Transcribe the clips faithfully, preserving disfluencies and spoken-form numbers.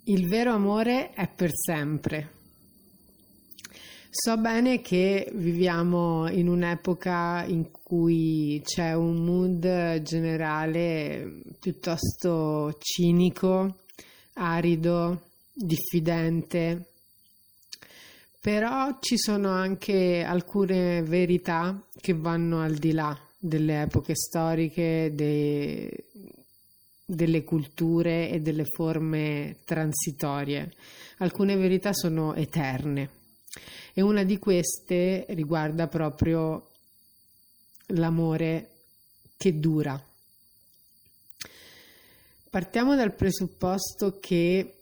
Il vero amore è per sempre. So bene che viviamo in un'epoca in cui c'è un mood generale piuttosto cinico, arido, diffidente, però ci sono anche alcune verità che vanno al di là delle epoche storiche, dei, delle culture e delle forme transitorie. Alcune verità sono eterne. E una di queste riguarda proprio l'amore che dura. Partiamo dal presupposto che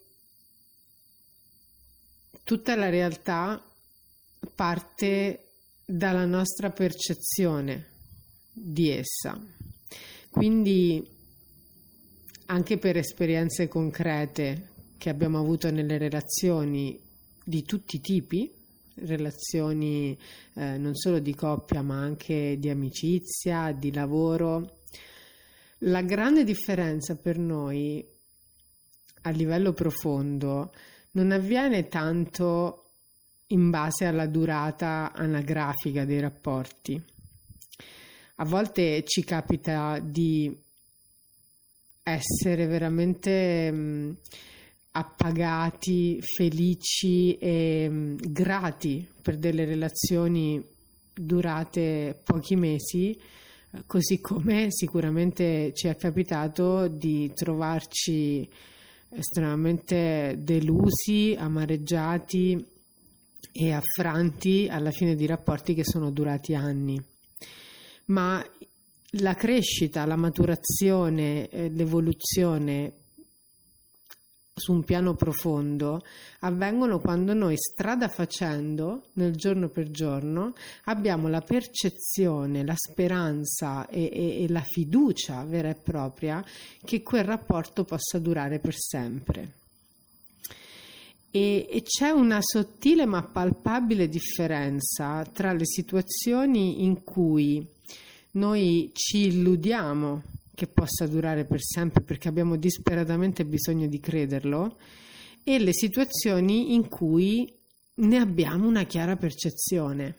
tutta la realtà parte dalla nostra percezione di essa. Quindi, anche per esperienze concrete che abbiamo avuto nelle relazioni di tutti i tipi, relazioni eh, non solo di coppia ma anche di amicizia, di lavoro, la grande differenza per noi a livello profondo non avviene tanto in base alla durata anagrafica dei rapporti. A volte ci capita di essere veramente mh, appagati, felici e mh, grati per delle relazioni durate pochi mesi, così come sicuramente ci è capitato di trovarci estremamente delusi, amareggiati e affranti alla fine di rapporti che sono durati anni. Ma la crescita, la maturazione, eh, l'evoluzione su un piano profondo avvengono quando noi, strada facendo, nel giorno per giorno, abbiamo la percezione, la speranza e, e, e la fiducia vera e propria che quel rapporto possa durare per sempre. E, e c'è una sottile ma palpabile differenza tra le situazioni in cui noi ci illudiamo che possa durare per sempre perché abbiamo disperatamente bisogno di crederlo, e le situazioni in cui ne abbiamo una chiara percezione.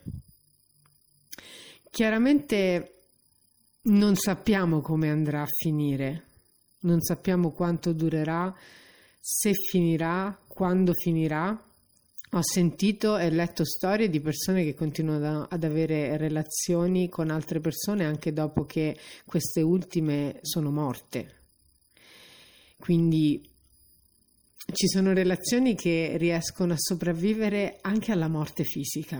Chiaramente non sappiamo come andrà a finire, non sappiamo quanto durerà, se finirà, quando finirà. Ho sentito e letto storie di persone che continuano ad avere relazioni con altre persone anche dopo che queste ultime sono morte. Quindi ci sono relazioni che riescono a sopravvivere anche alla morte fisica.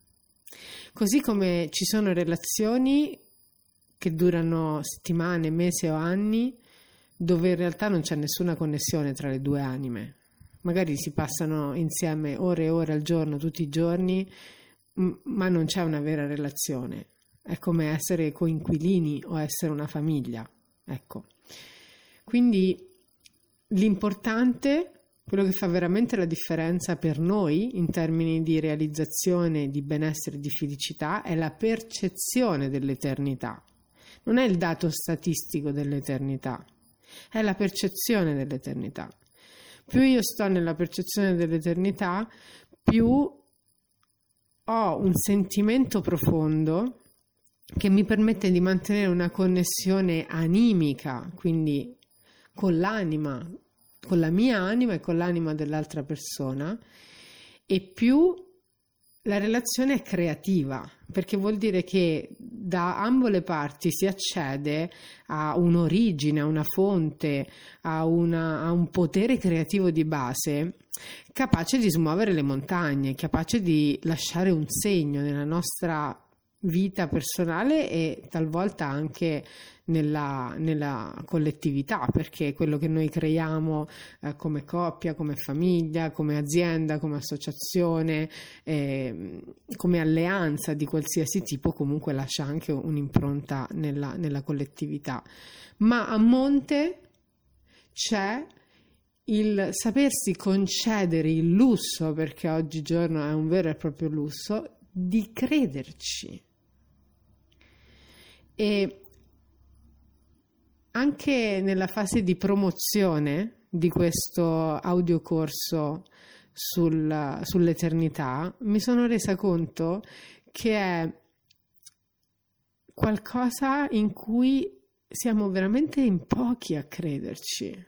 Così come ci sono relazioni che durano settimane, mesi o anni, dove in realtà non c'è nessuna connessione tra le due anime. Magari si passano insieme ore e ore al giorno, tutti i giorni, ma non c'è una vera relazione. È come essere coinquilini o essere una famiglia. Ecco. Quindi l'importante, quello che fa veramente la differenza per noi in termini di realizzazione, di benessere, di felicità, è la percezione dell'eternità. Non è il dato statistico dell'eternità, è la percezione dell'eternità. Più io sto nella percezione dell'eternità, più ho un sentimento profondo che mi permette di mantenere una connessione animica, quindi con l'anima, con la mia anima e con l'anima dell'altra persona, e più la relazione è creativa, perché vuol dire che da ambo le parti si accede a un'origine, a una fonte, a, una, a un potere creativo di base capace di smuovere le montagne, capace di lasciare un segno nella nostra vita personale e talvolta anche nella, nella collettività, perché quello che noi creiamo eh, come coppia, come famiglia, come azienda, come associazione, eh, come alleanza di qualsiasi tipo, comunque lascia anche un'impronta nella, nella collettività. Ma a monte c'è il sapersi concedere il lusso, perché oggigiorno è un vero e proprio lusso, di crederci. E anche nella fase di promozione di questo audiocorso sul, sull'eternità, mi sono resa conto che è qualcosa in cui siamo veramente in pochi a crederci.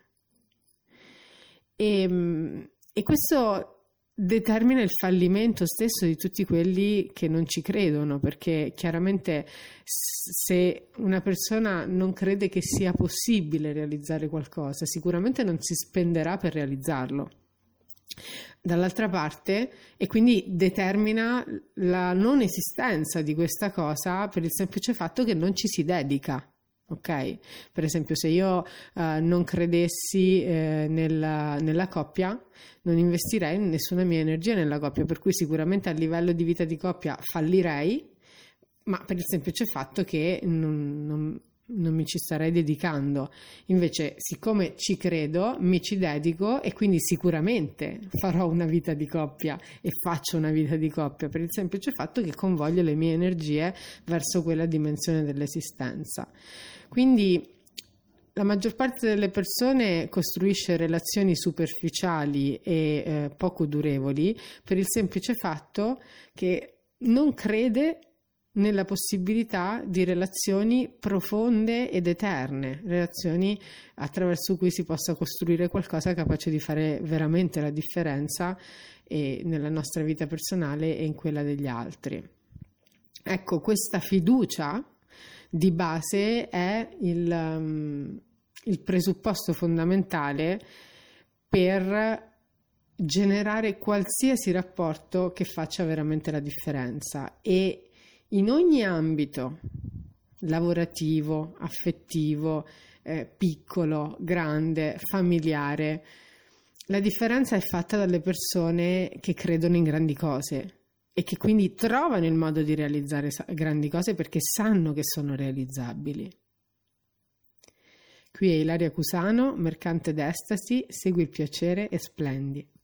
E, e questo determina il fallimento stesso di tutti quelli che non ci credono, perché chiaramente se una persona non crede che sia possibile realizzare qualcosa, sicuramente non si spenderà per realizzarlo. Dall'altra parte, e quindi determina la non esistenza di questa cosa per il semplice fatto che non ci si dedica. Ok? Per esempio, se io uh, non credessi eh, nella, nella coppia, non investirei nessuna mia energia nella coppia, per cui sicuramente a livello di vita di coppia fallirei, ma per il semplice fatto che non, non, non mi ci starei dedicando. Invece, siccome ci credo, mi ci dedico e quindi sicuramente farò una vita di coppia e faccio una vita di coppia per il semplice fatto che convoglio le mie energie verso quella dimensione dell'esistenza. Quindi la maggior parte delle persone costruisce relazioni superficiali e eh, poco durevoli per il semplice fatto che non crede nella possibilità di relazioni profonde ed eterne, relazioni attraverso cui si possa costruire qualcosa capace di fare veramente la differenza eh, nella nostra vita personale e in quella degli altri. Ecco, questa fiducia di base è il, um, il presupposto fondamentale per generare qualsiasi rapporto che faccia veramente la differenza, e in ogni ambito lavorativo, affettivo, eh, piccolo, grande, familiare, la differenza è fatta dalle persone che credono in grandi cose e che quindi trovano il modo di realizzare grandi cose perché sanno che sono realizzabili. Qui è Ilaria Cusano, mercante d'estasi, segui il piacere e splendi.